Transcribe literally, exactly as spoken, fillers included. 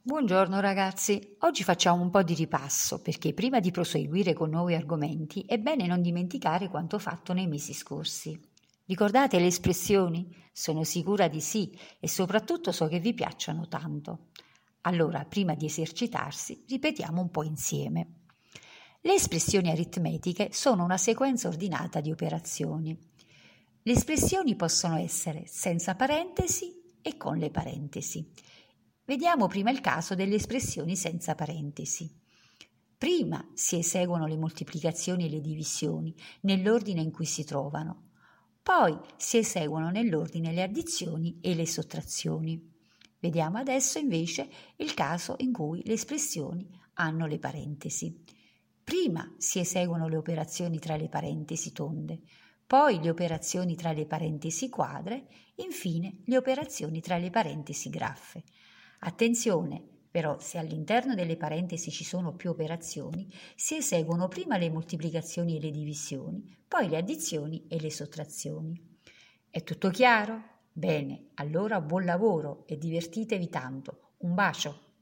Buongiorno ragazzi, oggi facciamo un po' di ripasso perché prima di proseguire con nuovi argomenti è bene non dimenticare quanto fatto nei mesi scorsi. Ricordate le espressioni? Sono sicura di sì e soprattutto so che vi piacciono tanto. Allora, prima di esercitarsi, ripetiamo un po' insieme. Le espressioni aritmetiche sono una sequenza ordinata di operazioni. Le espressioni possono essere senza parentesi e con le parentesi. Vediamo prima il caso delle espressioni senza parentesi. Prima si eseguono le moltiplicazioni e le divisioni nell'ordine in cui si trovano, poi si eseguono nell'ordine le addizioni e le sottrazioni. Vediamo adesso invece il caso in cui le espressioni hanno le parentesi. Prima si eseguono le operazioni tra le parentesi tonde, poi le operazioni tra le parentesi quadre, infine le operazioni tra le parentesi graffe. Attenzione, però, se all'interno delle parentesi ci sono più operazioni, si eseguono prima le moltiplicazioni e le divisioni, poi le addizioni e le sottrazioni. È tutto chiaro? Bene, allora buon lavoro e divertitevi tanto. Un bacio!